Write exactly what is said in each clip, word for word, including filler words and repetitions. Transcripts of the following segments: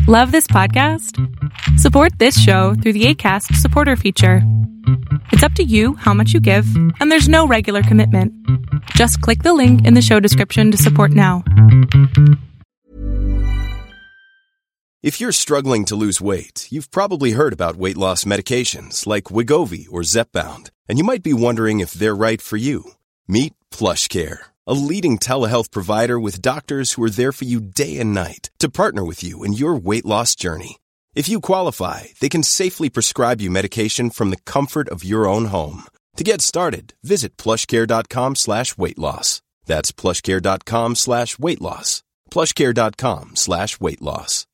Love this podcast? Support this show through the Acast supporter feature. It's up to you how much you give, and there's no regular commitment. Just click the link in the show description to support now. If you're struggling to lose weight, you've probably heard about weight loss medications like Wegovy or Zepbound, and you might be wondering if they're right for you. Meet PlushCare, a leading telehealth provider with doctors who are there for you day and night to partner with you in your weight loss journey. If you qualify, they can safely prescribe you medication from the comfort of your own home. To get started, visit plushcare.com slash weight loss. That's plushcare.com slash weight loss. plushcare.com slash weight loss.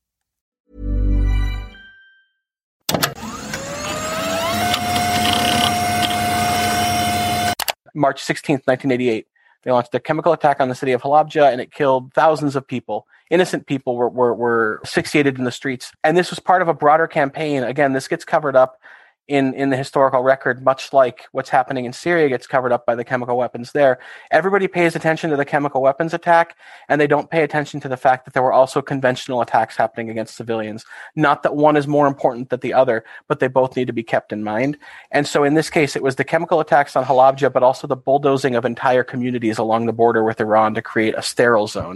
March sixteenth, nineteen eighty-eight. They launched a chemical attack on the city of Halabja, and it killed thousands of people. Innocent people were, were, were asphyxiated in the streets. And this was part of a broader campaign. Again, this gets covered up in, in the historical record, much like what's happening in Syria gets covered up by the chemical weapons there. Everybody pays attention to the chemical weapons attack, and they don't pay attention to the fact that there were also conventional attacks happening against civilians. Not that one is more important than the other, but they both need to be kept in mind. And so in this case, it was the chemical attacks on Halabja, but also the bulldozing of entire communities along the border with Iran to create a sterile zone.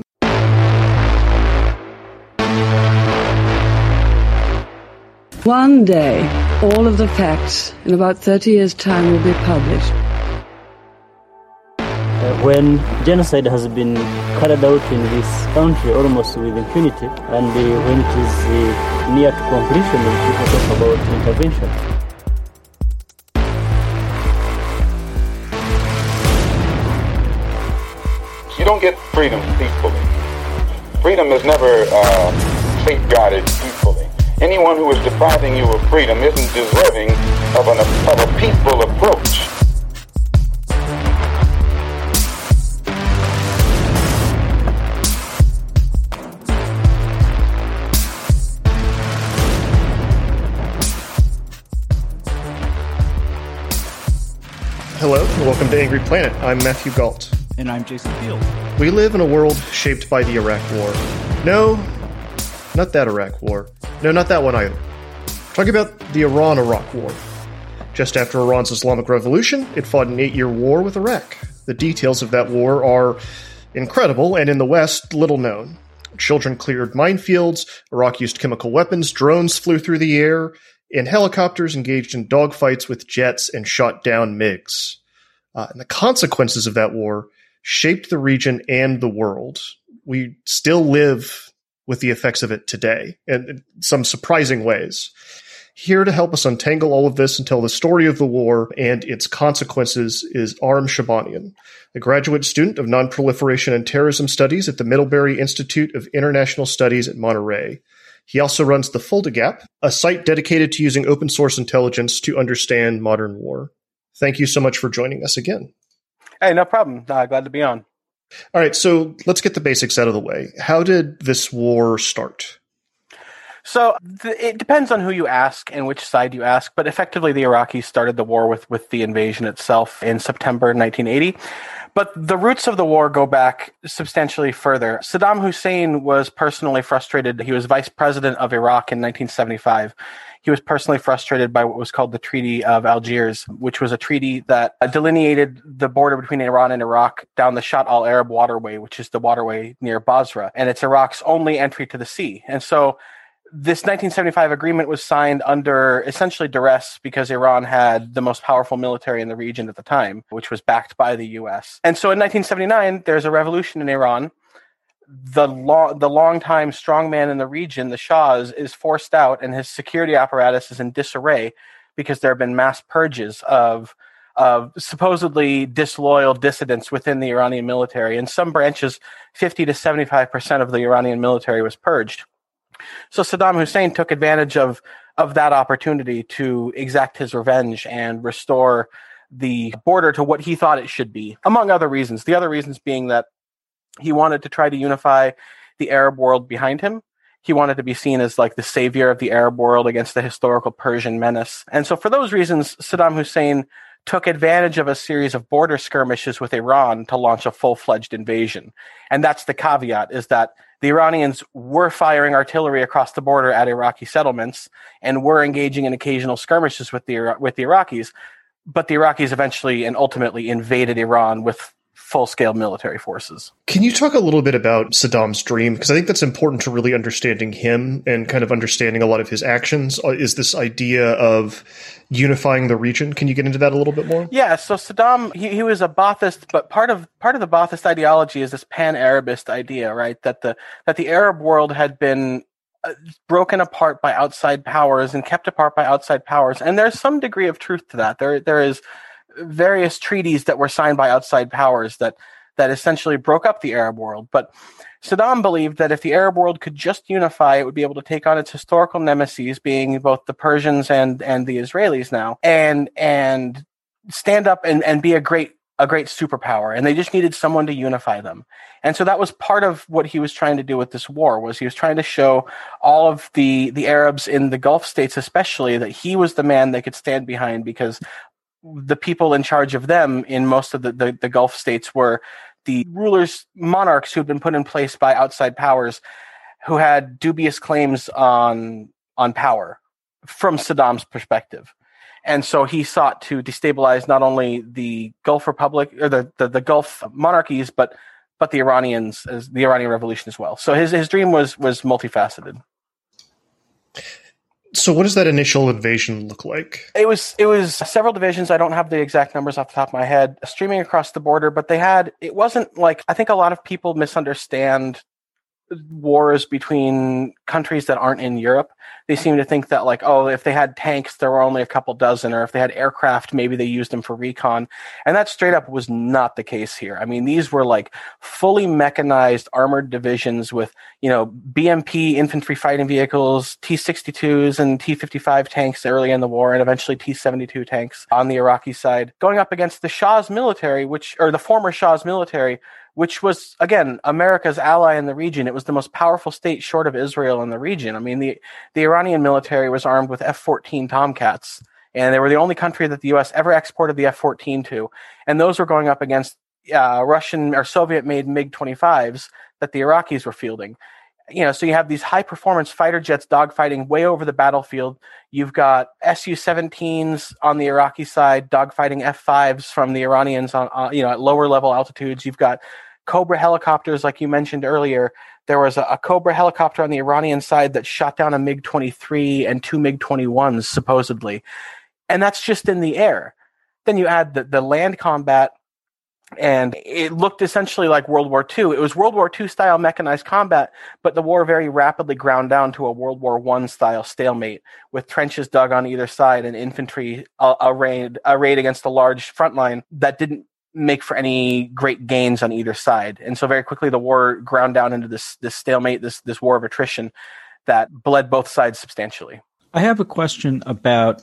One day, all of the facts in about thirty years' time will be published. Uh, when genocide has been carried out in this country almost with impunity, and uh, when it is uh, near to completion, when people talk about intervention. You don't get freedom peacefully. Freedom is never uh, safeguarded peacefully. Anyone who is depriving you of freedom isn't deserving of, an, of a peaceful approach. Hello, and welcome to Angry Planet. I'm Matthew Galt. And I'm Jason Field. We live in a world shaped by the Iraq War. No, not that Iraq War. No, not that one either. Talking about the Iran-Iraq War. Just after Iran's Islamic Revolution, it fought an eight-year war with Iraq. The details of that war are incredible, and in the West, little known. Children cleared minefields, Iraq used chemical weapons, drones flew through the air, and helicopters engaged in dogfights with jets and shot down MiGs. Uh, and the consequences of that war shaped the region and the world. We still live with the effects of it today, and in some surprising ways. Here to help us untangle all of this and tell the story of the war and its consequences is Aram Shabanian, a graduate student of Nonproliferation and Terrorism Studies at the Middlebury Institute of International Studies at Monterey. He also runs the Foldagap, a site dedicated to using open source intelligence to understand modern war. Thank you so much for joining us again. Hey, no problem. Uh, glad to be on. All right, so let's get the basics out of the way. How did this war start? So th- it depends on who you ask and which side you ask, but effectively the Iraqis started the war with, with the invasion itself in September nineteen eighty. But the roots of the war go back substantially further. Saddam Hussein was personally frustrated. He was vice president of Iraq in nineteen seventy-five. He was personally frustrated by what was called the Treaty of Algiers, which was a treaty that delineated the border between Iran and Iraq down the Shatt al-Arab waterway, which is the waterway near Basra. And it's Iraq's only entry to the sea. And so this nineteen seventy-five agreement was signed under essentially duress because Iran had the most powerful military in the region at the time, which was backed by the U S. And so in nineteen seventy-nine, there's a revolution in Iran. The long, the longtime strongman in the region, the Shah, is, is forced out, and his security apparatus is in disarray because there have been mass purges of of supposedly disloyal dissidents within the Iranian military. In some branches, fifty to seventy-five percent of the Iranian military was purged. So Saddam Hussein took advantage of, of that opportunity to exact his revenge and restore the border to what he thought it should be, among other reasons. The other reasons being that he wanted to try to unify the Arab world behind him. He wanted to be seen as like the savior of the Arab world against the historical Persian menace. And so for those reasons, Saddam Hussein took advantage of a series of border skirmishes with Iran to launch a full-fledged invasion. And that's the caveat, is that the Iranians were firing artillery across the border at Iraqi settlements and were engaging in occasional skirmishes with the with the Iraqis, but the Iraqis eventually and ultimately invaded Iran with full-scale military forces. Can you talk a little bit about Saddam's dream? Because I think that's important to really understanding him and kind of understanding a lot of his actions, is this idea of unifying the region. Can you get into that a little bit more? Yeah, so Saddam, he, he was a Ba'athist, but part of part of the Ba'athist ideology is this pan-Arabist idea, right? That the that the Arab world had been broken apart by outside powers and kept apart by outside powers. And there's some degree of truth to that. There there is various treaties that were signed by outside powers that that essentially broke up the Arab world. But Saddam believed that if the Arab world could just unify, it would be able to take on its historical nemesis, being both the Persians and and the Israelis now, and and stand up and, and be a great a great superpower. And they just needed someone to unify them. And so that was part of what he was trying to do with this war, was he was trying to show all of the the Arabs in the Gulf states especially that he was the man they could stand behind, because the people in charge of them in most of the, the, the Gulf states were the rulers, monarchs who had been put in place by outside powers who had dubious claims on on power from Saddam's perspective. And so he sought to destabilize not only the Gulf Republic or the, the, the Gulf monarchies, but but the Iranians, as the Iranian Revolution as well. So his his dream was was multifaceted. So what does that initial invasion look like? It was it was several divisions. I don't have the exact numbers off the top of my head, streaming across the border, but they had, it wasn't like, I think a lot of people misunderstand wars between countries that aren't in Europe. They seem to think that, like, oh, if they had tanks, there were only a couple dozen, or if they had aircraft, maybe they used them for recon. And that straight up was not the case here. I mean, these were like fully mechanized armored divisions with, you know, B M P infantry fighting vehicles, T sixty-twos and T fifty-five tanks early in the war, and eventually T seventy-two tanks on the Iraqi side, going up against the Shah's military, which, or the former Shah's military, which was, again, America's ally in the region. It was the most powerful state short of Israel in the region. I mean, the, the Iranian military was armed with F fourteen Tomcats, and they were the only country that the U S ever exported the F fourteen to. And those were going up against uh, Russian or Soviet-made MiG twenty-fives that the Iraqis were fielding. You know, so you have these high-performance fighter jets dogfighting way over the battlefield. You've got S U seventeens on the Iraqi side dogfighting F fives from the Iranians on, uh, you know, at lower level altitudes. You've got Cobra helicopters, like you mentioned earlier. There was a, a Cobra helicopter on the Iranian side that shot down a MiG twenty-three and two MiG twenty-ones, supposedly. And that's just in the air. Then you add the, the land combat, and it looked essentially like World War Two. It was World War Two style mechanized combat, but the war very rapidly ground down to a World War One style stalemate, with trenches dug on either side and infantry uh, arrayed, arrayed against a large front line that didn't make for any great gains on either side. And so very quickly the war ground down into this this stalemate, this this war of attrition that bled both sides substantially. I have a question about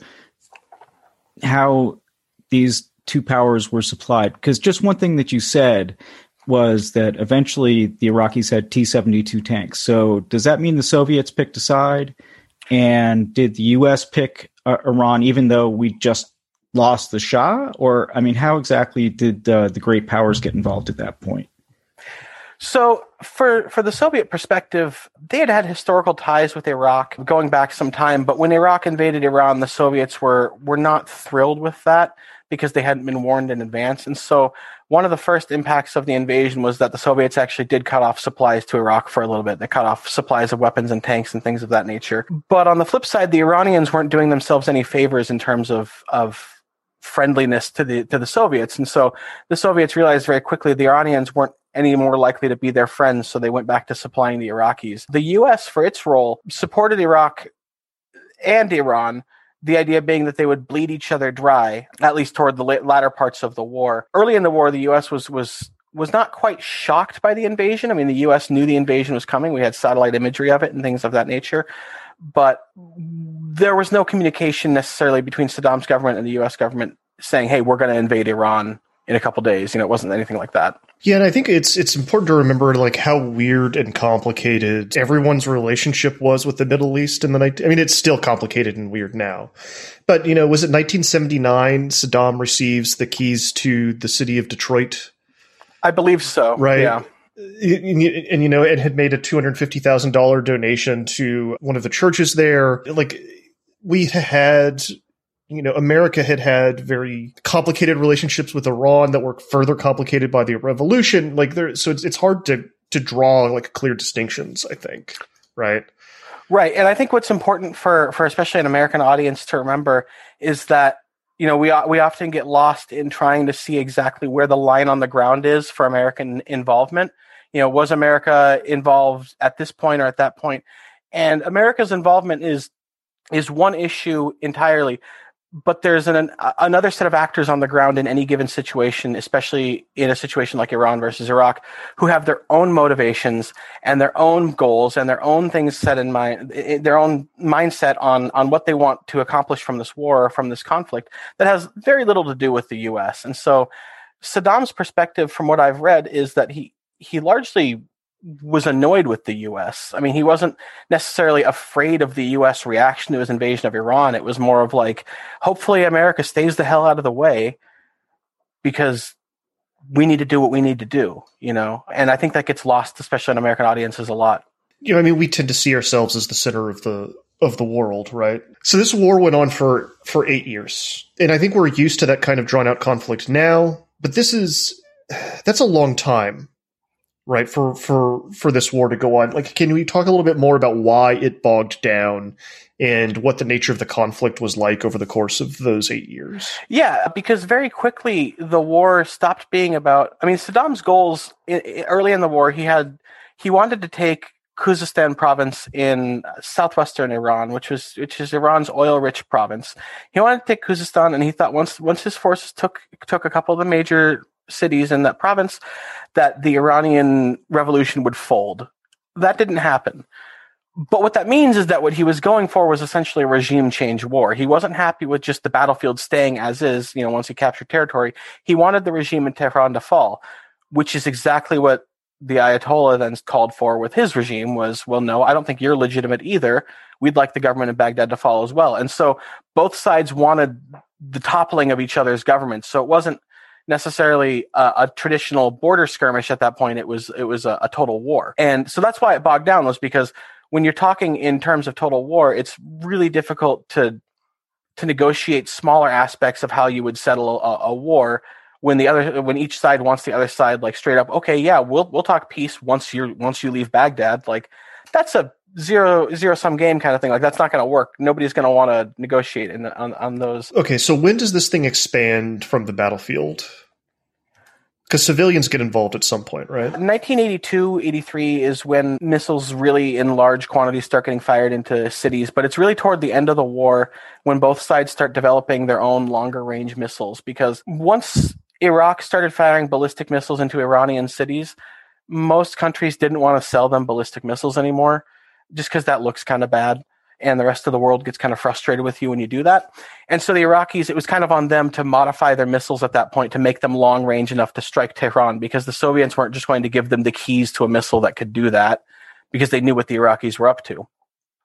how these two powers were supplied, because just one thing that you said was that eventually the Iraqis had T seventy-two tanks. So does that mean the Soviets picked a side? And did the U S pick uh, Iran, even though we just lost the Shah? Or, I mean, how exactly did uh, the great powers get involved at that point? So for, for the Soviet perspective, they had had historical ties with Iraq going back some time. But when Iraq invaded Iran, the Soviets were, were not thrilled with that because they hadn't been warned in advance. And so one of the first impacts of the invasion was that the Soviets actually did cut off supplies to Iraq for a little bit. They cut off supplies of weapons and tanks and things of that nature. But on the flip side, the Iranians weren't doing themselves any favors in terms of, of friendliness to the to the Soviets. And so the Soviets realized very quickly the Iranians weren't any more likely to be their friends, so they went back to supplying the Iraqis. The U S, for its role, supported Iraq and Iran, the idea being that they would bleed each other dry, at least toward the latter parts of the war. Early in the war, the U S was was was not quite shocked by the invasion. I mean, the U S knew the invasion was coming. We had satellite imagery of it and things of that nature. But there was no communication necessarily between Saddam's government and the U S government saying, hey, we're going to invade Iran in a couple days. You know, it wasn't anything like that. Yeah, and I think it's it's important to remember like how weird and complicated everyone's relationship was with the Middle East in the night. I mean, it's still complicated and weird now. But, you know, was it nineteen seventy-nine Saddam receives the keys to the city of Detroit? I believe so. Right. Yeah. And, and you know, it had made a two hundred fifty thousand dollars donation to one of the churches there. Like, we had, you know, America had had very complicated relationships with Iran that were further complicated by the revolution. Like, there, so it's it's hard to to draw like clear distinctions, I think. Right. Right. And I think what's important for, for especially an American audience to remember is that, you know, we we often get lost in trying to see exactly where the line on the ground is for American involvement. You know, was America involved at this point or at that point? And America's involvement is is one issue entirely, but there's an, another set of actors on the ground in any given situation, especially in a situation like Iran versus Iraq, who have their own motivations and their own goals and their own things set in mind, their own mindset on, on what they want to accomplish from this war or from this conflict that has very little to do with the U S. And so Saddam's perspective, from what I've read, is that he, he largely was annoyed with the U S. I mean, he wasn't necessarily afraid of the U S reaction to his invasion of Iran. It was more of like, hopefully America stays the hell out of the way because we need to do what we need to do, you know? And I think that gets lost, especially in American audiences, a lot. You know, I mean, we tend to see ourselves as the center of the of the world, right? So this war went on for, for eight years. And I think we're used to that kind of drawn out conflict now, but this is, that's a long time. Right, for, for, for this war to go on. Like, can we talk a little bit more about why it bogged down and what the nature of the conflict was like over the course of those eight years? Yeah, because very quickly the war stopped being about, I mean, Saddam's goals early in the war, he had, he wanted to take Khuzestan province in southwestern Iran, which was, which is Iran's oil-rich province. He wanted to take Khuzestan, and he thought once, once his forces took, took a couple of the major cities in that province, that the Iranian revolution would fold. That didn't happen. But what that means is that what he was going for was essentially a regime change war. He wasn't happy with just the battlefield staying as is, you know, once he captured territory. He wanted the regime in Tehran to fall, which is exactly what the Ayatollah then called for with his regime was, well, no, I don't think you're legitimate either. We'd like the government in Baghdad to fall as well. And so both sides wanted the toppling of each other's governments. So it wasn't necessarily a, a traditional border skirmish at that point. It was it was a, a total war. And so that's why it bogged down, was because when you're talking in terms of total war, it's really difficult to to negotiate smaller aspects of how you would settle a, a war when the other when each side wants the other side like straight up, okay, yeah, we'll we'll talk peace once you're once you leave Baghdad. Like, that's a zero zero sum game kind of thing. Like, that's not going to work. Nobody's going to want to negotiate in the, on on those. Okay, so when does this thing expand from the battlefield? Because civilians get involved at some point, right? nineteen eighty-two, eighty-three is when missiles really in large quantities start getting fired into cities, but it's really toward the end of the war when both sides start developing their own longer range missiles, because once Iraq started firing ballistic missiles into Iranian cities, most countries didn't want to sell them ballistic missiles anymore, just because that looks kind of bad, and the rest of the world gets kind of frustrated with you when you do that. And so the Iraqis, it was kind of on them to modify their missiles at that point to make them long range enough to strike Tehran, because the Soviets weren't just going to give them the keys to a missile that could do that, because they knew what the Iraqis were up to.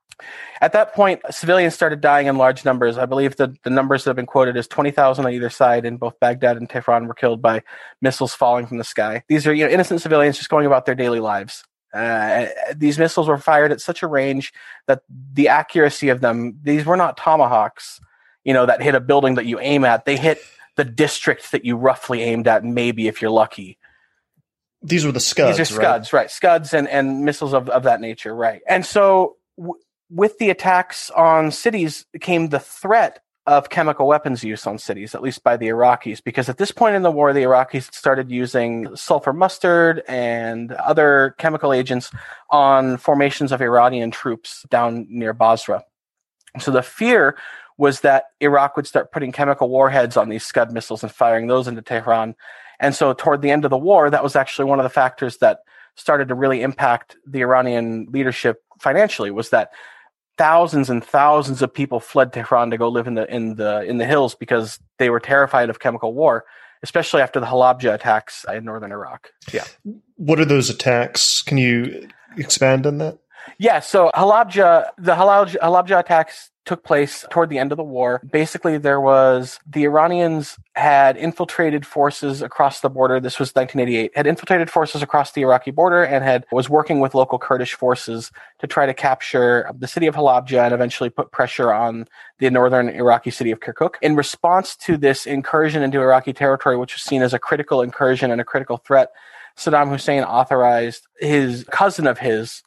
At that point, civilians started dying in large numbers. I believe the, the numbers that have been quoted as twenty thousand on either side, and both Baghdad and Tehran were killed by missiles falling from the sky. These are, you know, innocent civilians just going about their daily lives. Uh, these missiles were fired at such a range that the accuracy of them, these were not tomahawks, you know, that hit a building that you aim at. They hit the district that you roughly aimed at, maybe if you're lucky. These were the Scuds, These are Scuds, right? right. Scuds and, and missiles of, of that nature, right. And so w- with the attacks on cities came the threat of chemical weapons use on cities, at least by the Iraqis, because at this point in the war, the Iraqis started using sulfur mustard and other chemical agents on formations of Iranian troops down near Basra. So the fear was that Iraq would start putting chemical warheads on these Scud missiles and firing those into Tehran. And so toward the end of the war, that was actually one of the factors that started to really impact the Iranian leadership financially, was that thousands and thousands of people fled Tehran to go live in the in the in the hills because they were terrified of chemical war. especially after the Halabja attacks in northern Iraq. Yeah. What are those attacks? Can you expand on that? Yeah, so Halabja, the Halabja, Halabja attacks took place toward the end of the war. Basically, there was, the Iranians had infiltrated forces across the border. This was nineteen eighty-eight, had infiltrated forces across the Iraqi border and had was working with local Kurdish forces to try to capture the city of Halabja and eventually put pressure on the northern Iraqi city of Kirkuk. In response to this incursion into Iraqi territory, which was seen as a critical incursion and a critical threat, Saddam Hussein authorized his cousin of his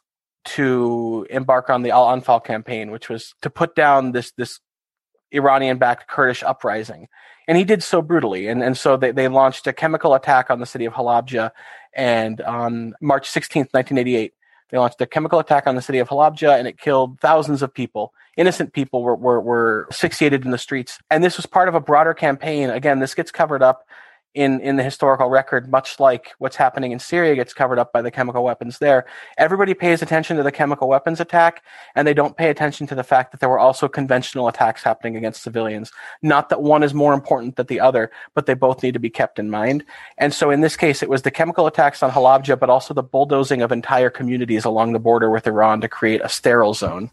to embark on the Al-Anfal campaign, which was to put down this this Iranian-backed Kurdish uprising. And he did so brutally. And, and so they, they launched a chemical attack on the city of Halabja. And on March sixteenth, nineteen eighty-eight, they launched a chemical attack on the city of Halabja, and it killed thousands of people. Innocent people were, were, were asphyxiated in the streets. And this was part of a broader campaign. Again, this gets covered up in, in the historical record, much like what's happening in Syria gets covered up by the chemical weapons there. Everybody pays attention to the chemical weapons attack, and they don't pay attention to the fact that there were also conventional attacks happening against civilians. Not that one is more important than the other, but they both need to be kept in mind. And so in this case, it was the chemical attacks on Halabja, but also the bulldozing of entire communities along the border with Iran to create a sterile zone.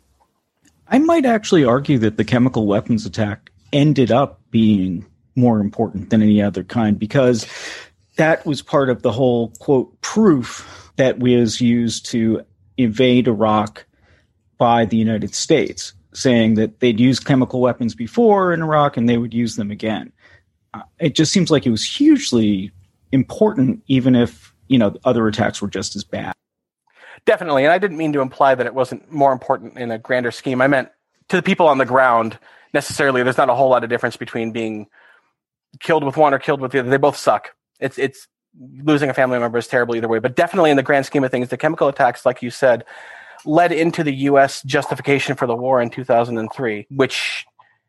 I might actually argue that the chemical weapons attack ended up being more important than any other kind, because that was part of the whole, quote, proof that was used to invade Iraq by the United States, saying that they'd used chemical weapons before in Iraq and they would use them again. Uh, it just seems like it was hugely important, even if, you know, other attacks were just as bad. Definitely. And I didn't mean to imply that it wasn't more important in a grander scheme. I meant to the people on the ground, necessarily, there's not a whole lot of difference between being killed with one or killed with the other. They both suck. It's it's losing a family member is terrible either way. But definitely in the grand scheme of things, the chemical attacks, like you said, led into the U S justification for the war in two thousand three, which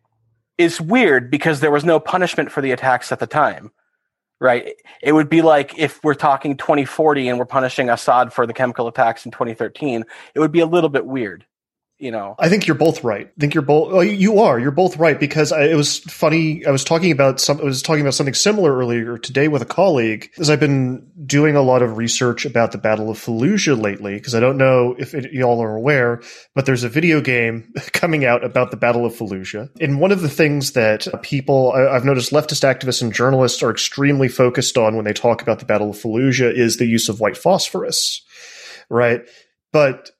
is weird because there was no punishment for the attacks at the time, right? It would be like if we're talking twenty forty and we're punishing Assad for the chemical attacks in twenty thirteen, it would be a little bit weird. You know, I think you're both right. I think you're both. Well, you are. You're both right, because I, it was funny. I was talking about some. I was talking about something similar earlier today with a colleague, as I've been doing a lot of research about the Battle of Fallujah lately. Because I don't know if it, y'all are aware, but there's a video game coming out about the Battle of Fallujah. And one of the things that people I, I've noticed leftist activists and journalists are extremely focused on when they talk about the Battle of Fallujah is the use of white phosphorus, right? But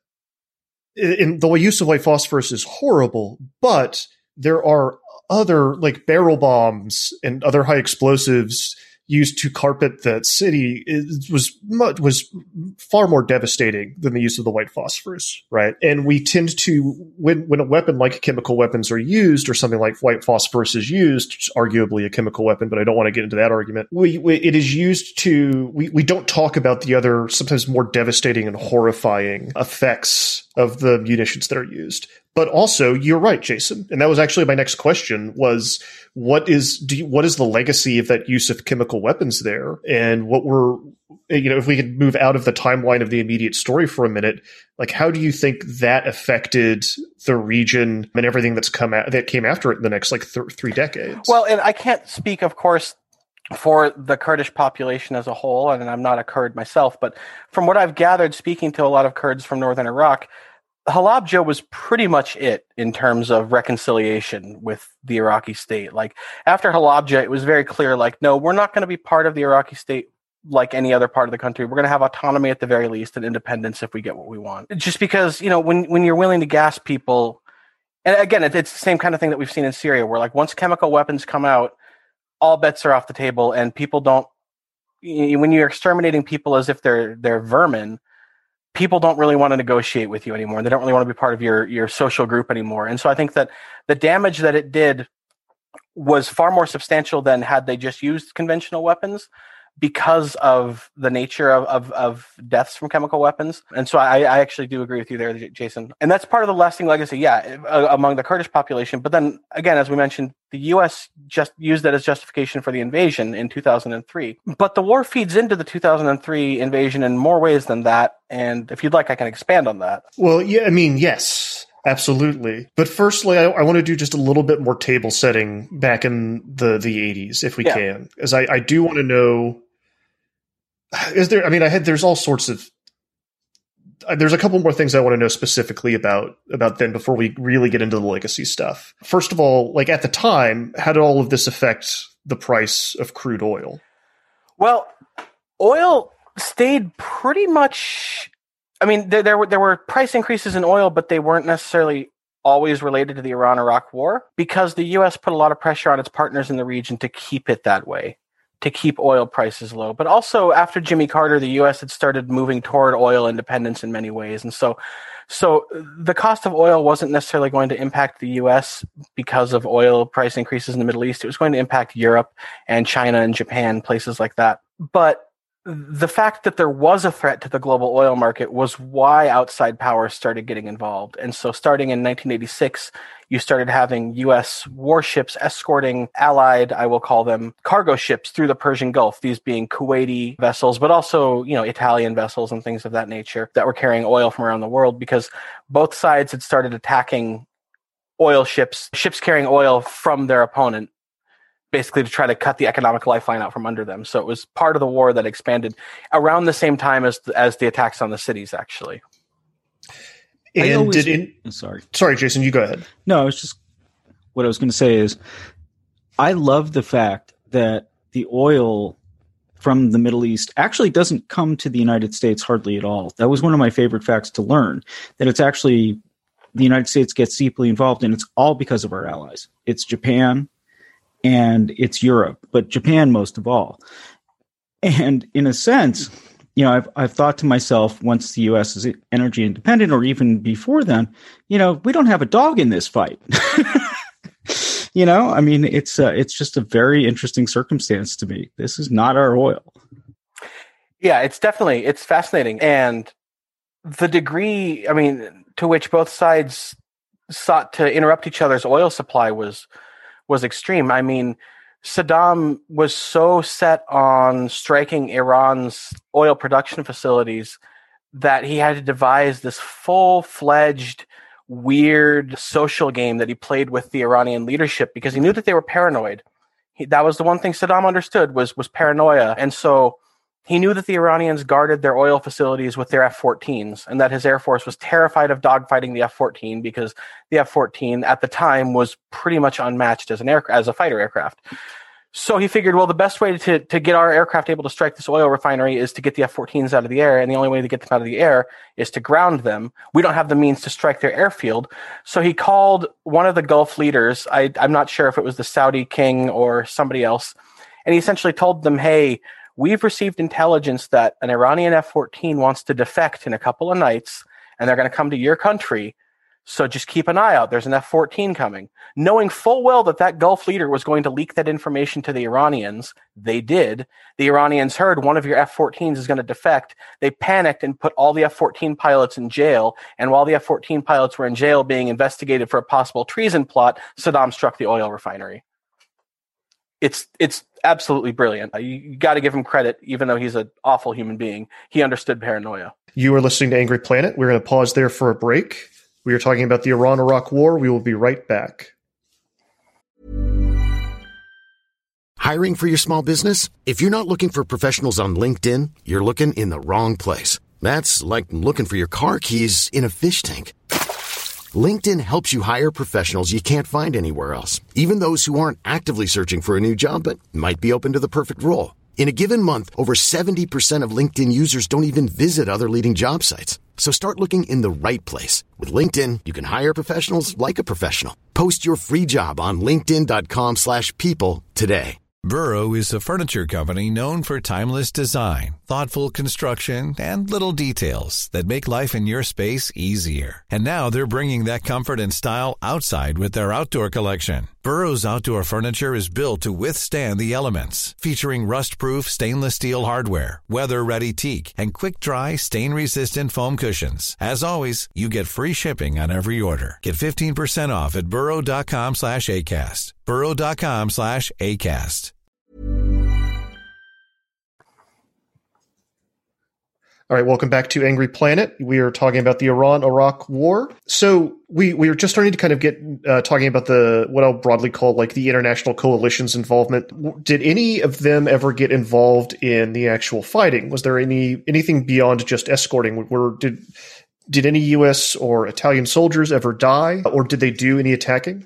In the use of white phosphorus is horrible, but there are other, like, barrel bombs and other high explosives used to carpet that city. It was much, was far more devastating than the use of the white phosphorus, right? And we tend to, when when a weapon like chemical weapons are used, or something like white phosphorus is used, which is arguably a chemical weapon, but I don't want to get into that argument. We, we it is used to, we, we don't talk about the other, sometimes more devastating and horrifying effects of the munitions that are used. But also, you're right, Jason, and that was actually my next question: was what is do you, what is the legacy of that use of chemical weapons there, and what were, you know, if we could move out of the timeline of the immediate story for a minute, like, how do you think that affected the region and everything that's come out, that came after it in the next like th- three decades? Well, and I can't speak, of course, for the Kurdish population as a whole, and I'm not a Kurd myself, but from what I've gathered, speaking to a lot of Kurds from northern Iraq, Halabja was pretty much it in terms of reconciliation with the Iraqi state. Like, after Halabja, it was very clear, like, no, we're not going to be part of the Iraqi state like any other part of the country. We're going to have autonomy at the very least and independence if we get what we want. Just because, you know, when, when you're willing to gas people, and again, it, it's the same kind of thing that we've seen in Syria, where, like, once chemical weapons come out, all bets are off the table, and people don't, when you're exterminating people as if they're they're vermin, people don't really want to negotiate with you anymore. They don't really want to be part of your, your social group anymore. And so I think that the damage that it did was far more substantial than had they just used conventional weapons, because of the nature of, of, of deaths from chemical weapons. And so I, I actually do agree with you there, Jason. And that's part of the lasting legacy, yeah, among the Kurdish population. But then, again, as we mentioned, the U S just used that as justification for the invasion in two thousand three. But the war feeds into the two thousand three invasion in more ways than that. And if you'd like, I can expand on that. Well, yeah, I mean, yes. Absolutely. But firstly, I, I want to do just a little bit more table setting back in the, the eighties, if we yeah. can. As I, I do want to know, is there, I mean, I had, there's all sorts of, there's a couple more things I want to know specifically about, about then before we really get into the legacy stuff. First of all, like at the time, how did all of this affect the price of crude oil? Well, oil stayed pretty much, I mean, there, there were there were price increases in oil, but they weren't necessarily always related to the Iran-Iraq war because the U S put a lot of pressure on its partners in the region to keep it that way, to keep oil prices low. But also after Jimmy Carter, the U S had started moving toward oil independence in many ways. And so so the cost of oil wasn't necessarily going to impact the U S because of oil price increases in the Middle East. It was going to impact Europe and China and Japan, places like that. But the fact that there was a threat to the global oil market was why outside powers started getting involved. And so starting in nineteen eighty-six, you started having U S warships escorting allied, I will call them, cargo ships through the Persian Gulf, these being Kuwaiti vessels, but also, you know, Italian vessels and things of that nature that were carrying oil from around the world because both sides had started attacking oil ships, ships carrying oil from their opponent, basically to try to cut the economic lifeline out from under them. So it was part of the war that expanded around the same time as as the attacks on the cities, actually. And always, did in, I'm sorry. Sorry, Jason, you go ahead. No, it's just what I was going to say is I love the fact that the oil from the Middle East actually doesn't come to the United States hardly at all. That was one of my favorite facts to learn, that it's actually the United States gets deeply involved, and it's all because of our allies. It's Japan, and it's Europe, but Japan most of all. And in a sense, you know, I've I've thought to myself, once the U S is energy independent, or even before then, you know, we don't have a dog in this fight. You know, I mean, it's uh, it's just a very interesting circumstance to me. This is not our oil. Yeah, it's definitely, it's fascinating. And the degree, I mean, to which both sides sought to interrupt each other's oil supply was was extreme. I mean, Saddam was so set on striking Iran's oil production facilities that he had to devise this full-fledged, weird social game that he played with the Iranian leadership because he knew that they were paranoid. He, that was the one thing Saddam understood was, was paranoia. And so he knew that the Iranians guarded their oil facilities with their F fourteens and that his Air Force was terrified of dogfighting the F fourteen because the F fourteen at the time was pretty much unmatched as an air, as a fighter aircraft. So he figured, well, the best way to, to get our aircraft able to strike this oil refinery is to get the F fourteens out of the air, and the only way to get them out of the air is to ground them. We don't have the means to strike their airfield. So he called one of the Gulf leaders, I, I'm not sure if it was the Saudi king or somebody else, and he essentially told them, hey, we've received intelligence that an Iranian F fourteen wants to defect in a couple of nights, and they're going to come to your country. So just keep an eye out. There's an F fourteen coming. Knowing full well that that Gulf leader was going to leak that information to the Iranians, they did. The Iranians heard one of your F fourteens is going to defect. They panicked and put all the F fourteen pilots in jail. And while the F fourteen pilots were in jail being investigated for a possible treason plot, Saddam struck the oil refinery. It's it's absolutely brilliant. You, you got to give him credit, even though he's an awful human being. He understood paranoia. You are listening to Angry Planet. We're going to pause there for a break. We are talking about the Iran-Iraq War. We will be right back. Hiring for your small business? If you're not looking for professionals on LinkedIn, you're looking in the wrong place. That's like looking for your car keys in a fish tank. LinkedIn helps you hire professionals you can't find anywhere else, even those who aren't actively searching for a new job but might be open to the perfect role. In a given month, over seventy percent of LinkedIn users don't even visit other leading job sites. So start looking in the right place. With LinkedIn, you can hire professionals like a professional. Post your free job on linkedin.com slash people today. Burrow is a furniture company known for timeless design, thoughtful construction, and little details that make life in your space easier. And now they're bringing that comfort and style outside with their outdoor collection. Burrow's outdoor furniture is built to withstand the elements, featuring rust-proof stainless steel hardware, weather-ready teak, and quick-dry, stain-resistant foam cushions. As always, you get free shipping on every order. Get fifteen percent off at burrow.com slash ACAST. burrow.com slash ACAST. All right, welcome back to Angry Planet. We are talking about the Iran-Iraq War. So we we are just starting to kind of get uh, talking about the what I'll broadly call like the international coalition's involvement. Did any of them ever get involved in the actual fighting? Was there any anything beyond just escorting? Were did did any U S or Italian soldiers ever die, or did they do any attacking?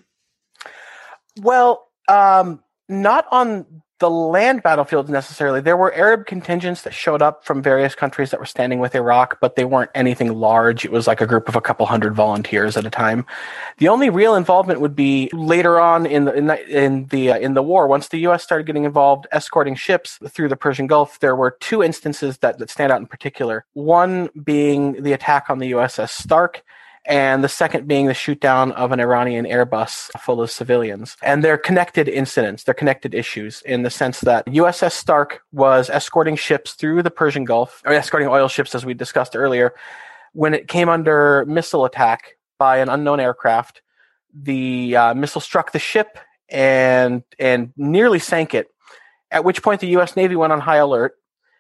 Well, um, not on the land battlefields necessarily. There were Arab contingents that showed up from various countries that were standing with Iraq, but they weren't anything large. It was like a group of a couple hundred volunteers at a time. The only real involvement would be later on in the in the in the, uh, in the war. Once the U S started getting involved, escorting ships through the Persian Gulf, there were two instances that, that stand out in particular. One being the attack on the U S S Stark, and the second being the shoot-down of an Iranian Airbus full of civilians. And they're connected incidents, they're connected issues in the sense that U S S Stark was escorting ships through the Persian Gulf, or escorting oil ships as we discussed earlier. When it came under missile attack by an unknown aircraft, the uh, missile struck the ship and and nearly sank it, at which point the U S Navy went on high alert,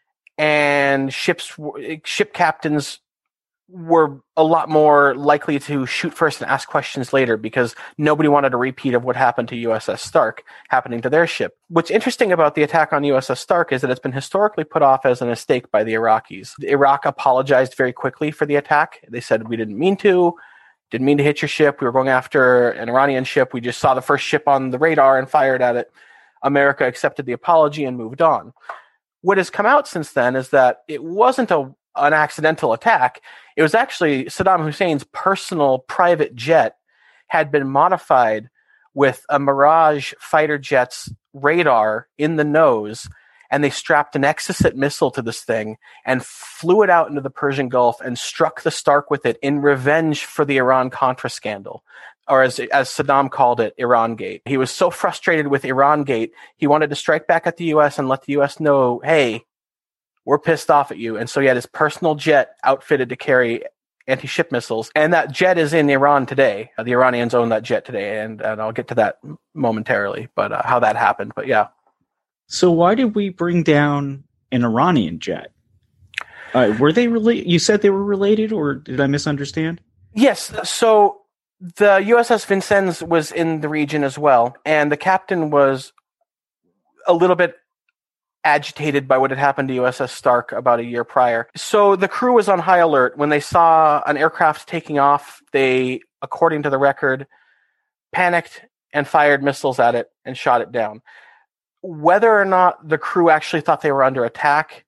and ships ship captains were a lot more likely to shoot first and ask questions later because nobody wanted a repeat of what happened to U S S Stark happening to their ship. What's interesting about the attack on U S S Stark is that it's been historically put off as a mistake by the Iraqis. Iraq apologized very quickly for the attack. They said, we didn't mean to, didn't mean to hit your ship. We were going after an Iranian ship. We just saw the first ship on the radar and fired at it. America accepted the apology and moved on. What has come out since then is that it wasn't a an accidental attack. It was actually Saddam Hussein's personal private jet had been modified with a Mirage fighter jet's radar in the nose, and they strapped an Exocet missile to this thing and flew it out into the Persian Gulf and struck the Stark with it in revenge for the Iran-Contra scandal, or as, as Saddam called it, Irangate. He was so frustrated with Irangate, he wanted to strike back at the U S and let the U S know, hey, we're pissed off at you. And so he had his personal jet outfitted to carry anti-ship missiles. And that jet is in Iran today. Uh, the Iranians own that jet today. And, and I'll get to that momentarily, but uh, how that happened. But yeah. So why did we bring down an Iranian jet? Uh, were they related? You said they were related, or did I misunderstand? Yes. So the U S S Vincennes was in the region as well. And the captain was a little bit agitated by what had happened to U S S Stark about a year prior. So the crew was on high alert. When they saw an aircraft taking off, they, according to the record, panicked and fired missiles at it and shot it down. Whether or not the crew actually thought they were under attack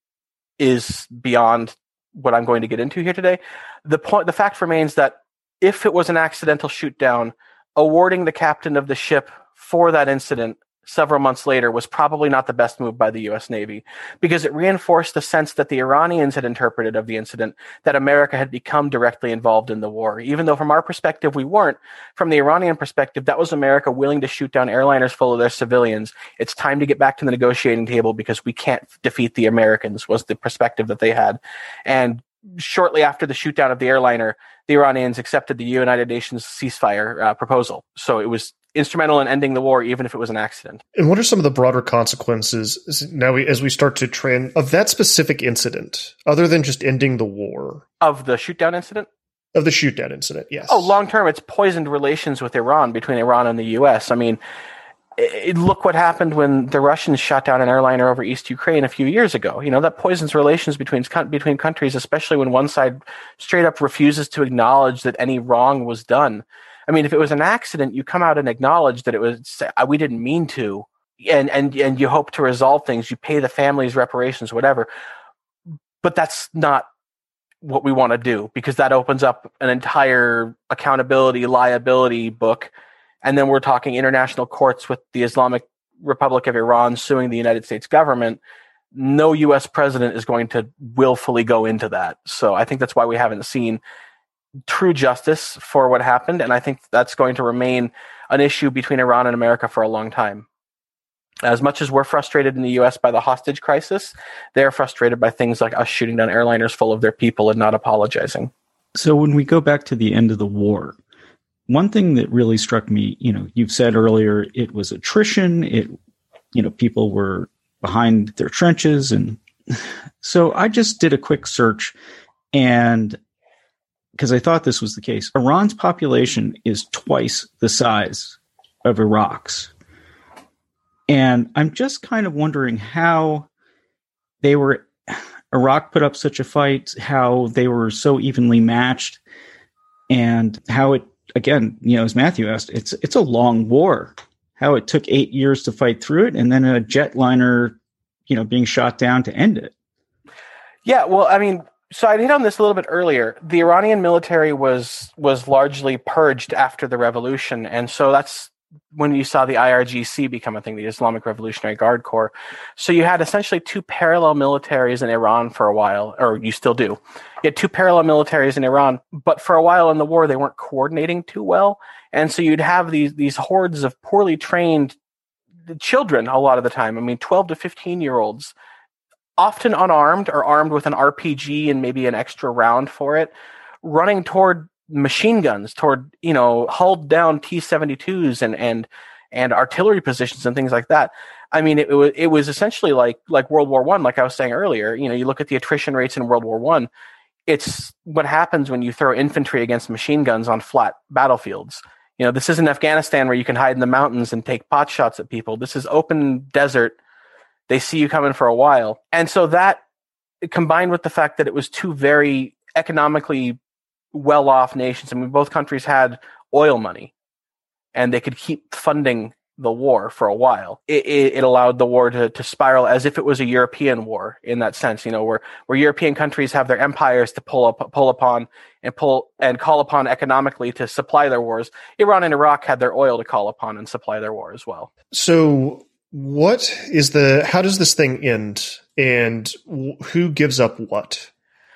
is beyond what I'm going to get into here today. The point, the fact remains that if it was an accidental shoot down, awarding the captain of the ship for that incident several months later was probably not the best move by the U S Navy, because it reinforced the sense that the Iranians had interpreted of the incident, that America had become directly involved in the war. Even though from our perspective we weren't, from the Iranian perspective, that was America willing to shoot down airliners full of their civilians. It's time to get back to the negotiating table because we can't defeat the Americans, was the perspective that they had. And shortly after the shoot down of the airliner, the Iranians accepted the United Nations ceasefire uh, proposal. So it was instrumental in ending the war, even if it was an accident. And what are some of the broader consequences now we, as we start to trend of that specific incident, other than just ending the war? Of the shoot down incident? Of the shoot down incident, yes. Oh, long term, it's poisoned relations with Iran, between Iran and the U S. I mean, it, look what happened when the Russians shot down an airliner over East Ukraine a few years ago. You know, that poisons relations between between countries, especially when one side straight up refuses to acknowledge that any wrong was done. I mean, if it was an accident, you come out and acknowledge that it was, we didn't mean to, and, and, and you hope to resolve things. You pay the families reparations, whatever. But that's not what we want to do, because that opens up an entire accountability, liability book. And then we're talking international courts with the Islamic Republic of Iran suing the United States government. No U S president is going to willfully go into that. So I think that's why we haven't seen true justice for what happened, and I think that's going to remain an issue between Iran and America for a long time. As much as we're frustrated in the U S by the hostage crisis, they're frustrated by things like us shooting down airliners full of their people and not apologizing. So when we go back to the end of the war, one thing that really struck me, you know, you've said earlier, it was attrition. It, you know, people were behind their trenches and So I just did a quick search, and because I thought this was the case, Iran's population is twice the size of Iraq's. And I'm just kind of wondering how they were, Iraq put up such a fight, how they were so evenly matched, and how it, again, you know, as Matthew asked, it's it's a long war. How it took eight years to fight through it, and then a jetliner, you know, being shot down to end it. Yeah, well, I mean, so I hit on this a little bit earlier. The Iranian military was was largely purged after the revolution, and so that's when you saw the I R G C become a thing, the Islamic Revolutionary Guard Corps. So you had essentially two parallel militaries in Iran for a while, or you still do. You had two parallel militaries in Iran, but for a while in the war, they weren't coordinating too well. And so you'd have these these hordes of poorly trained children a lot of the time. I mean, twelve to fifteen-year-olds, often unarmed or armed with an R P G and maybe an extra round for it, running toward machine guns, toward, you know, hulled down T seventy-twos and and and artillery positions and things like that. I mean, it, it was it was essentially like like World War One, like I was saying earlier. You know, you look at the attrition rates in World War One. It's what happens when you throw infantry against machine guns on flat battlefields. You know, this isn't Afghanistan where you can hide in the mountains and take pot shots at people. This is open desert. They see you coming for a while. And so that, combined with the fact that it was two very economically well-off nations. I mean, both countries had oil money, and they could keep funding the war for a while. It, it, it allowed the war to, to spiral as if it was a European war in that sense, you know, where, where European countries have their empires to pull up, pull upon and pull and call upon economically to supply their wars. Iran and Iraq had their oil to call upon and supply their war as well. So what is the, how does this thing end, and who gives up what?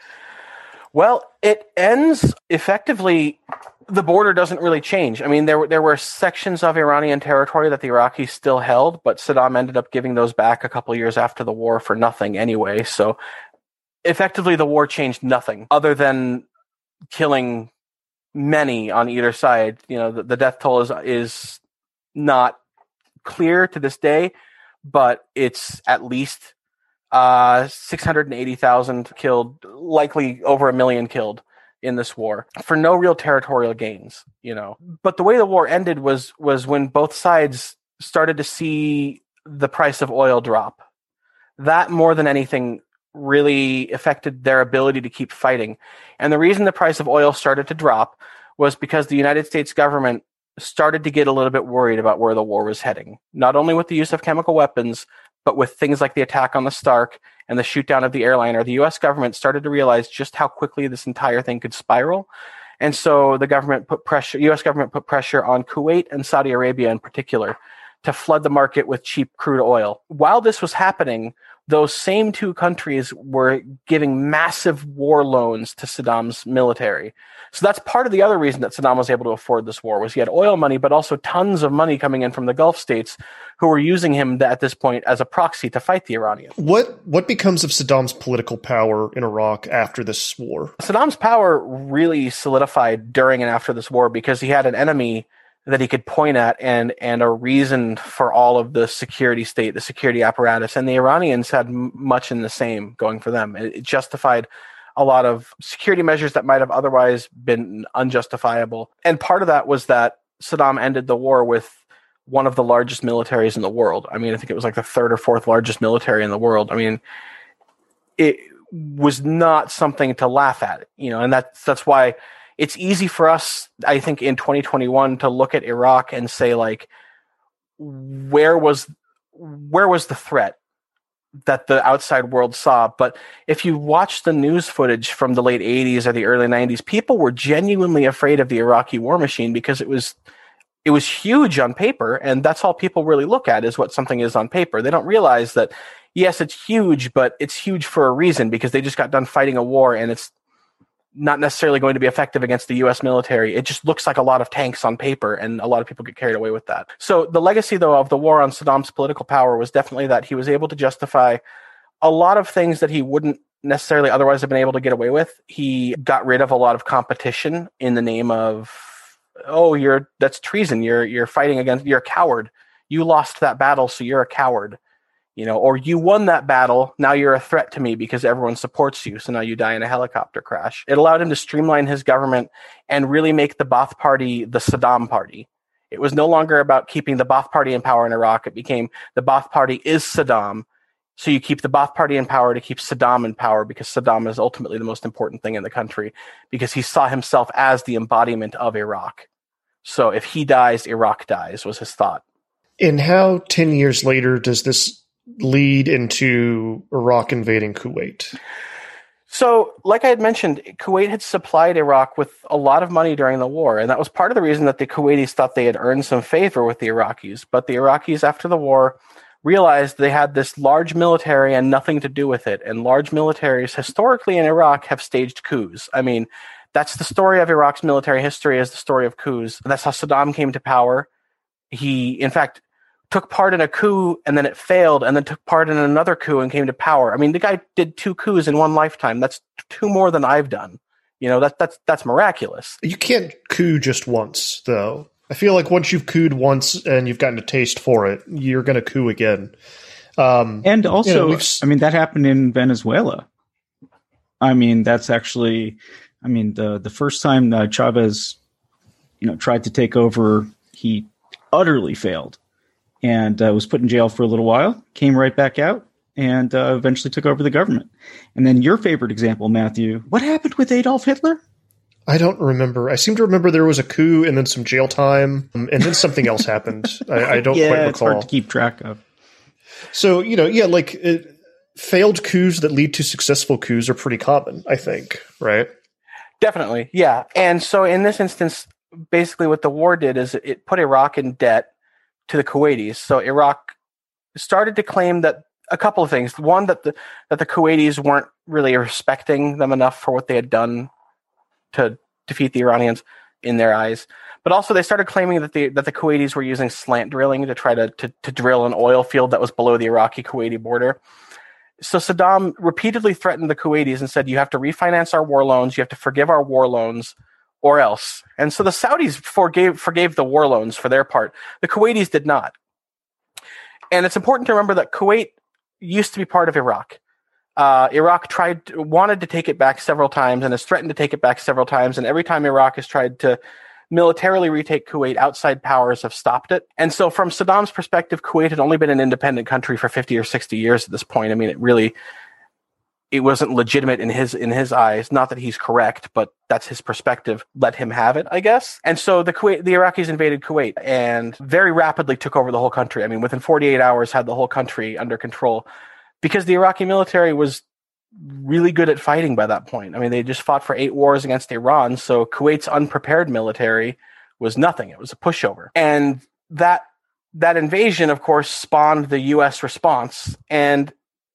Well, it ends effectively. The border doesn't really change. I mean, there were there were sections of Iranian territory that the Iraqis still held, but Saddam ended up giving those back a couple of years after the war for nothing anyway. So effectively, the war changed nothing other than killing many on either side. You know, the, the death toll is is not clear to this day, but it's at least uh, six hundred eighty thousand killed, likely over a million killed in this war for no real territorial gains, you know. But the way the war ended was was when both sides started to see the price of oil drop. That, more than anything, really affected their ability to keep fighting. And the reason the price of oil started to drop was because the United States government started to get a little bit worried about where the war was heading, not only with the use of chemical weapons, but with things like the attack on the Stark and the shoot down of the airliner. The U S government started to realize just how quickly this entire thing could spiral. And so the government put pressure, U S government put pressure on Kuwait and Saudi Arabia in particular to flood the market with cheap crude oil. While this was happening, those same two countries were giving massive war loans to Saddam's military. So that's part of the other reason that Saddam was able to afford this war, was he had oil money, but also tons of money coming in from the Gulf states who were using him at this point as a proxy to fight the Iranians. What what becomes of Saddam's political power in Iraq after this war? Saddam's power really solidified during and after this war because he had an enemy that he could point at and and a reason for all of the security state, the security apparatus. And the Iranians had m- much in the same going for them. It, it justified a lot of security measures that might have otherwise been unjustifiable. And part of that was that Saddam ended the war with one of the largest militaries in the world. I mean, I think it was like the third or fourth largest military in the world. I mean, it was not something to laugh at, you know, and that's that's why it's easy for us, I think, in twenty twenty-one to look at Iraq and say, like, where was where was the threat that the outside world saw? But if you watch the news footage from the late eighties or the early nineties, people were genuinely afraid of the Iraqi war machine because it was it was huge on paper, and that's all people really look at, is what something is on paper. They don't realize that, yes, it's huge, but it's huge for a reason, because they just got done fighting a war, and it's not necessarily going to be effective against the U S military. It just looks like a lot of tanks on paper, and a lot of people get carried away with that. So the legacy, though, of the war on Saddam's political power was definitely that he was able to justify a lot of things that he wouldn't necessarily otherwise have been able to get away with. He got rid of a lot of competition in the name of, oh, you're that's treason. You're you're fighting against, you're a coward. You lost that battle, so you're a coward. You know, or you won that battle, now you're a threat to me because everyone supports you, so now you die in a helicopter crash. It allowed him to streamline his government and really make the Ba'ath Party the Saddam Party. It was no longer about keeping the Ba'ath Party in power in Iraq. It became the Ba'ath Party is Saddam. So you keep the Ba'ath Party in power to keep Saddam in power, because Saddam is ultimately the most important thing in the country, because he saw himself as the embodiment of Iraq. So if he dies, Iraq dies, was his thought. And how ten years later does this lead into Iraq invading Kuwait? So, like I had mentioned, Kuwait had supplied Iraq with a lot of money during the war, and that was part of the reason that the Kuwaitis thought they had earned some favor with the Iraqis. But the Iraqis, after the war, realized they had this large military and nothing to do with it. And large militaries, historically in Iraq, have staged coups. I mean, that's the story of Iraq's military history, is the story of coups. That's how Saddam came to power. He, in fact, took part in a coup, and then it failed, and then took part in another coup and came to power. I mean, the guy did two coups in one lifetime. That's two more than I've done. You know, that, that's that's miraculous. You can't coup just once, though. I feel like once you've couped once and you've gotten a taste for it, you're going to coup again. Um, and also, you know, I mean, that happened in Venezuela. I mean, that's actually, I mean, the, the first time uh, Chavez, you know, tried to take over, he utterly failed. And uh, was put in jail for a little while, came right back out, and uh, eventually took over the government. And then your favorite example, Matthew, what happened with Adolf Hitler? I don't remember. I seem to remember there was a coup and then some jail time, um, and then something else happened. I, I don't yeah, quite recall. It's hard to keep track of. So, you know, yeah, like it, failed coups that lead to successful coups are pretty common, I think, right? Definitely, yeah. And so in this instance, basically what the war did is it put Iraq in debt to the Kuwaitis. So Iraq started to claim that a couple of things. One, that the that the Kuwaitis weren't really respecting them enough for what they had done to defeat the Iranians in their eyes. But also they started claiming that the that the Kuwaitis were using slant drilling to try to, to, to drill an oil field that was below the Iraqi-Kuwaiti border. So Saddam repeatedly threatened the Kuwaitis and said, you have to refinance our war loans, you have to forgive our war loans, or else. And so the Saudis forgave forgave the war loans for their part. The Kuwaitis did not. And it's important to remember that Kuwait used to be part of Iraq. Uh, Iraq tried wanted to take it back several times and has threatened to take it back several times. And every time Iraq has tried to militarily retake Kuwait, outside powers have stopped it. And so from Saddam's perspective, Kuwait had only been an independent country for fifty or sixty years at this point. I mean, it really... it wasn't legitimate in his in his eyes. Not that he's correct, but that's his perspective. Let him have it, I guess. And so the Kuwait, the Iraqis invaded Kuwait and very rapidly took over the whole country. I mean, within forty-eight hours, had the whole country under control, because the Iraqi military was really good at fighting by that point. I mean, they just fought for eight wars against Iran, so Kuwait's unprepared military was nothing. It was a pushover, and that that invasion, of course, spawned the U S response. And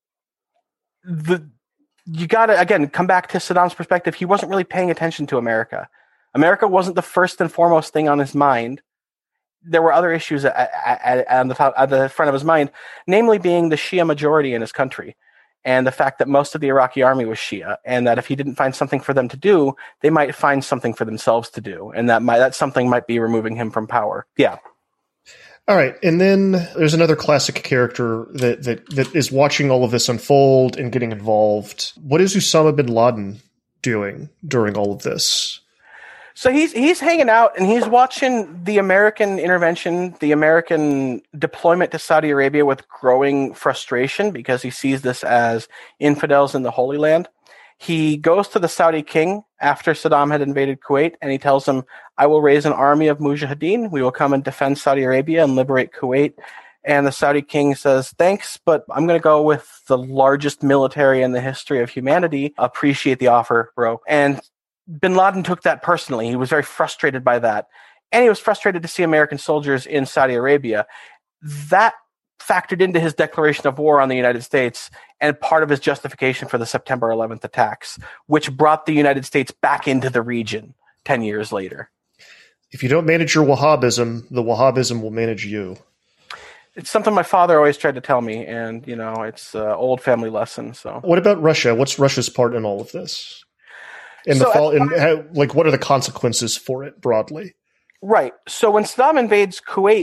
the You got to, again, come back to Saddam's perspective. He wasn't really paying attention to America. America wasn't the first and foremost thing on his mind. There were other issues at, at, at, the top, at the front of his mind, namely being the Shia majority in his country, and the fact that most of the Iraqi army was Shia, and that if he didn't find something for them to do, they might find something for themselves to do, and that might, that something might be removing him from power. Yeah. All right, and then there's another classic character that, that, that is watching all of this unfold and getting involved. What is Osama bin Laden doing during all of this? So he's he's hanging out and he's watching the American intervention, the American deployment to Saudi Arabia with growing frustration, because he sees this as infidels in the Holy Land. He goes to the Saudi king after Saddam had invaded Kuwait, and he tells him, I will raise an army of mujahideen. We will come and defend Saudi Arabia and liberate Kuwait. And the Saudi king says, thanks, but I'm going to go with the largest military in the history of humanity. Appreciate the offer, bro. And bin Laden took that personally. He was very frustrated by that. And he was frustrated to see American soldiers in Saudi Arabia. That factored into his declaration of war on the United States and part of his justification for the September eleventh attacks, which brought the United States back into the region ten years later. If you don't manage your Wahhabism, the Wahhabism will manage you. It's something my father always tried to tell me, and, you know, it's an old family lesson. So, what about Russia? What's Russia's part in all of this? And so the fall, and how, like, what are the consequences for it broadly? Right. So when Saddam invades Kuwait,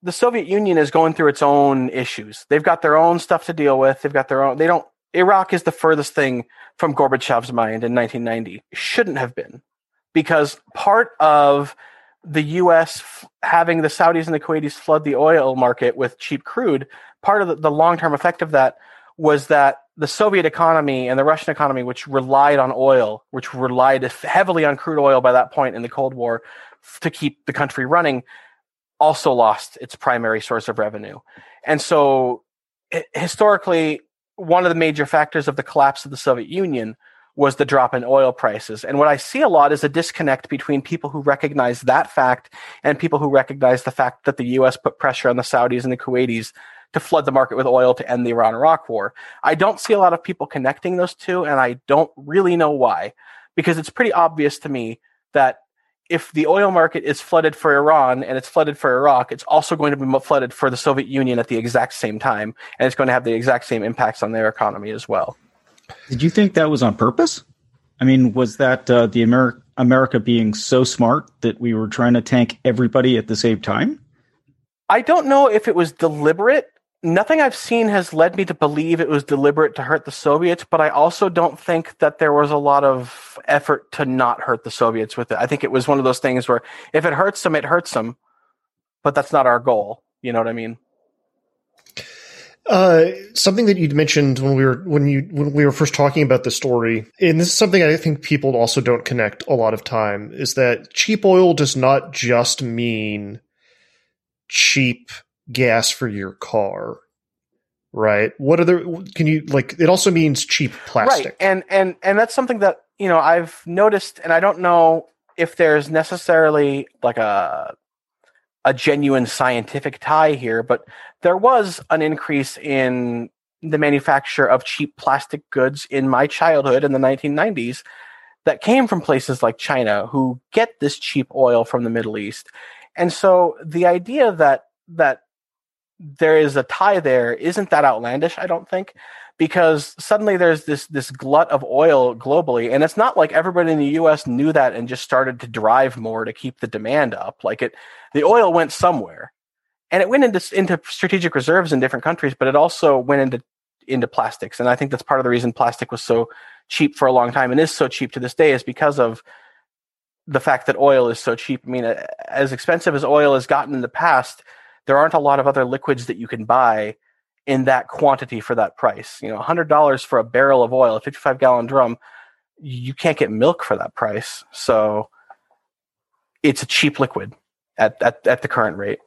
the Soviet Union is going through its own issues. They've got their own stuff to deal with. They've got their own. They don't. Iraq is the furthest thing from Gorbachev's mind in nineteen ninety. Shouldn't have been, because part of the U S f- having the Saudis and the Kuwaitis flood the oil market with cheap crude, part of the, the long-term effect of that was that the Soviet economy and the Russian economy, which relied on oil, which relied heavily on crude oil by that point in the Cold War f- to keep the country running, also lost its primary source of revenue. And so h- historically, one of the major factors of the collapse of the Soviet Union was the drop in oil prices. And what I see a lot is a disconnect between people who recognize that fact and people who recognize the fact that the U S put pressure on the Saudis and the Kuwaitis to flood the market with oil to end the Iran-Iraq war. I don't see a lot of people connecting those two, and I don't really know why, because it's pretty obvious to me that if the oil market is flooded for Iran and it's flooded for Iraq, it's also going to be flooded for the Soviet Union at the exact same time, and it's going to have the exact same impacts on their economy as well. Did you think that was on purpose? I mean, was that uh, the Amer- America being so smart that we were trying to tank everybody at the same time? I don't know if it was deliberate. Nothing I've seen has led me to believe it was deliberate to hurt the Soviets, but I also don't think that there was a lot of effort to not hurt the Soviets with it. I think it was one of those things where if it hurts them, it hurts them, but that's not our goal. You know what I mean? Uh, something that you'd mentioned when we were when you when we were first talking about the story, and this is something I think people also don't connect a lot of time, is that cheap oil does not just mean cheap gas for your car, right? What other can you like? It also means cheap plastic, right? And and and that's something that you know I've noticed, and I don't know if there's necessarily like a a genuine scientific tie here, but there was an increase in the manufacture of cheap plastic goods in my childhood in the nineteen nineties that came from places like China, who get this cheap oil from the Middle East. And so the idea that that there is a tie there isn't that outlandish, I don't think, because suddenly there's this this glut of oil globally, and it's not like everybody in the U S knew that and just started to drive more to keep the demand up. Like it, the oil went somewhere, and it went into into strategic reserves in different countries, but it also went into into plastics. And I think that's part of the reason plastic was so cheap for a long time and is so cheap to this day, is because of the fact that oil is so cheap. I mean, as expensive as oil has gotten in the past, there aren't a lot of other liquids that you can buy in that quantity for that price. You know, one hundred dollars for a barrel of oil, a fifty-five gallon drum, you can't get milk for that price. So it's a cheap liquid at, at, at the current rate.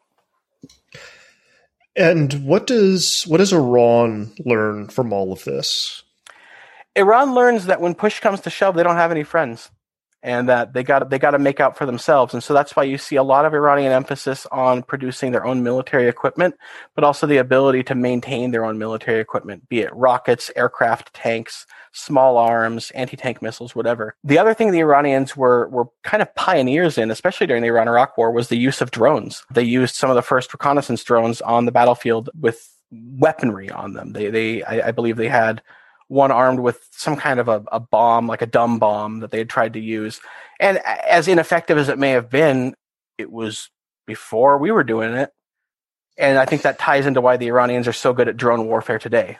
And what does what does Iran learn from all of this? Iran learns that when push comes to shove, they don't have any friends, and that they got they got to make out for themselves. And so that's why you see a lot of Iranian emphasis on producing their own military equipment, but also the ability to maintain their own military equipment, be it rockets, aircraft, tanks, small arms, anti-tank missiles, whatever. The other thing the Iranians were were kind of pioneers in, especially during the Iran-Iraq War, was the use of drones. They used some of the first reconnaissance drones on the battlefield with weaponry on them. They they I, I believe they had one armed with some kind of a, a bomb, like a dumb bomb that they had tried to use. And as ineffective as it may have been, it was before we were doing it. And I think that ties into why the Iranians are so good at drone warfare today.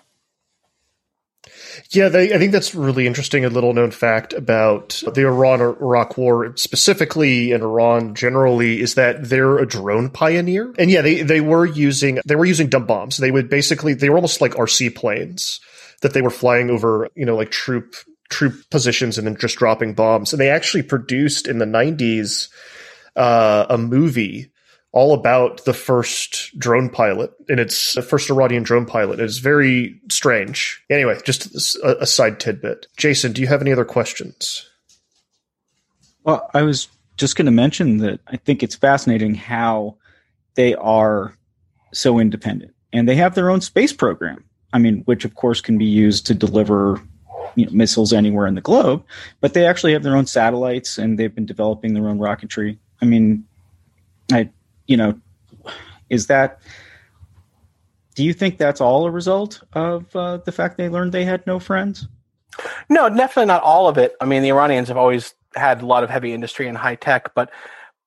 Yeah, they, I think that's really interesting. A little known fact about the Iran-Iraq War, specifically in Iran generally, is that they're a drone pioneer. And yeah, they, they were using they were using dumb bombs. They would basically they were almost like R C planes that they were flying over, you know, like troop troop positions and then just dropping bombs. And they actually produced in the nineties uh, a movie all about the first drone pilot, and it's the first Iranian drone pilot. It's very strange. Anyway, just a, a side tidbit. Jason, do you have any other questions? Well, I was just going to mention that I think it's fascinating how they are so independent, and they have their own space program. I mean, which of course can be used to deliver, you know, missiles anywhere in the globe, but they actually have their own satellites, and they've been developing their own rocketry. I mean, I, you know, is that, do you think that's all a result of uh, the fact they learned they had no friends? No, definitely not all of it. I mean, the Iranians have always had a lot of heavy industry and high tech, but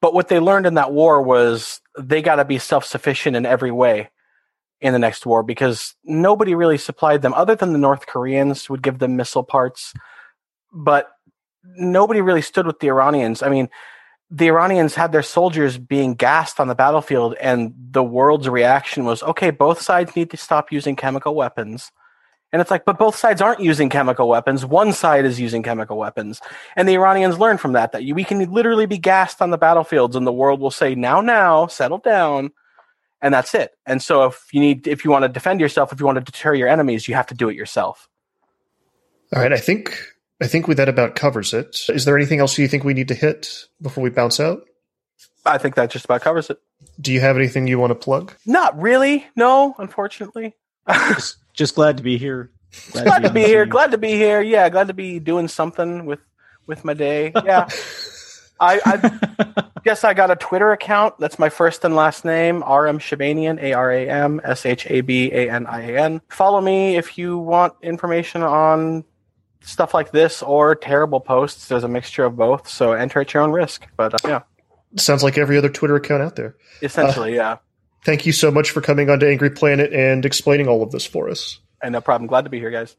But what they learned in that war was they got to be self-sufficient in every way in the next war, because nobody really supplied them other than the North Koreans would give them missile parts. But nobody really stood with the Iranians. I mean, the Iranians had their soldiers being gassed on the battlefield, and the world's reaction was, okay, both sides need to stop using chemical weapons. And it's like, but both sides aren't using chemical weapons. One side is using chemical weapons. And the Iranians learned from that, that we can literally be gassed on the battlefields and the world will say, now, now, settle down. And that's it. And so if you need, if you want to defend yourself, if you want to deter your enemies, you have to do it yourself. All right. I think, I think that about covers it. Is there anything else you think we need to hit before we bounce out? I think that just about covers it. Do you have anything you want to plug? Not really. No, unfortunately. just, just glad to be here. Glad, glad to be, be here. Glad to be here. Yeah. Glad to be doing something with, with my day. Yeah. I, I guess I got a Twitter account. That's my first and last name, R M Shabanian, A R A M S H A B A N I A N. Follow me if you want information on stuff like this or terrible posts. There's a mixture of both, so enter at your own risk. But uh, yeah. Sounds like every other Twitter account out there. Essentially, uh, yeah. Thank you so much for coming on to Angry Planet and explaining all of this for us. And no problem. Glad to be here, guys.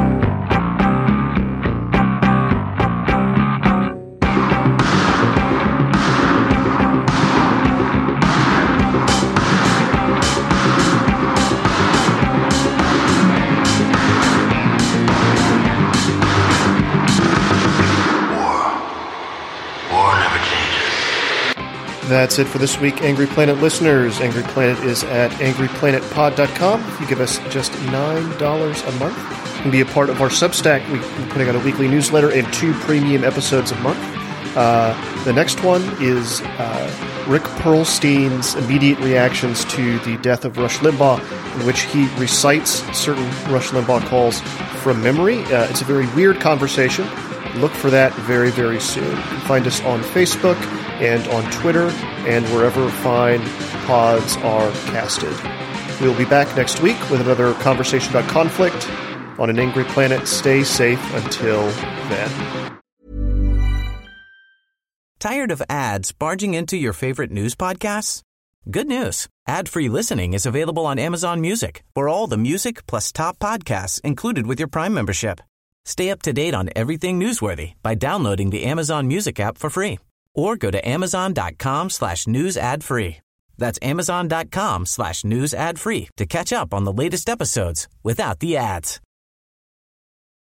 That's it for this week, Angry Planet listeners. Angry Planet is at angry planet pod dot com. If you give us just nine dollars a month, you can be a part of our Substack. We're putting out a weekly newsletter and two premium episodes a month. Uh, the next one is uh, Rick Perlstein's immediate reactions to the death of Rush Limbaugh, in which he recites certain Rush Limbaugh calls from memory. Uh, it's a very weird conversation. Look for that very, very soon. You can find us on Facebook and on Twitter and wherever fine pods are casted. We'll be back next week with another conversation about conflict on an Angry Planet. Stay safe until then. Tired of ads barging into your favorite news podcasts? Good news. Ad-free listening is available on Amazon Music for all the music plus top podcasts included with your Prime membership. Stay up to date on everything newsworthy by downloading the Amazon Music app for free or go to amazon.com slash news ad free. That's amazon.com slash news ad free to catch up on the latest episodes without the ads.